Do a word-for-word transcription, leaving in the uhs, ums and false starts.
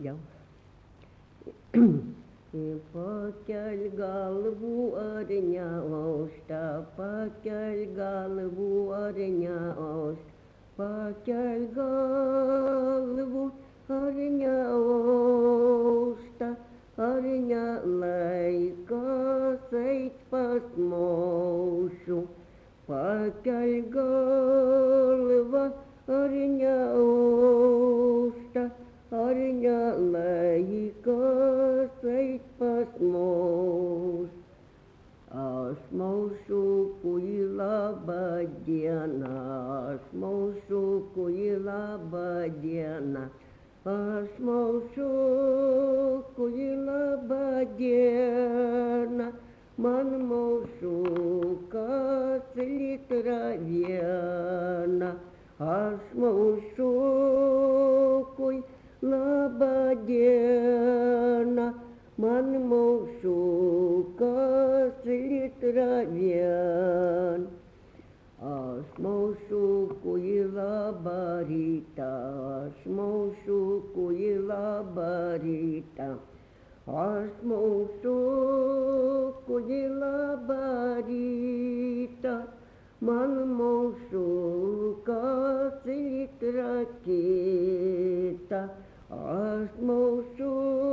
jau. Pakel galvu ar neaušta, pakel galvu ar neaušta, pakel galvu ar neaušta, ar nelaikas eit pas mošu. Pakel galva ar neaušta, ar nelaikas eit pas mus. Aš maušukui labą dieną, aš maušukui labą dieną, aš maušukui labą dieną, man maušukas litrą vieną, aš maušukui labą dieną, man maušukas litrą vien. Aš maušukui labą rytą, aš maušukui labą rytą, aš maušukui labą rytą, man maušukas litrą kitą, aš maušukui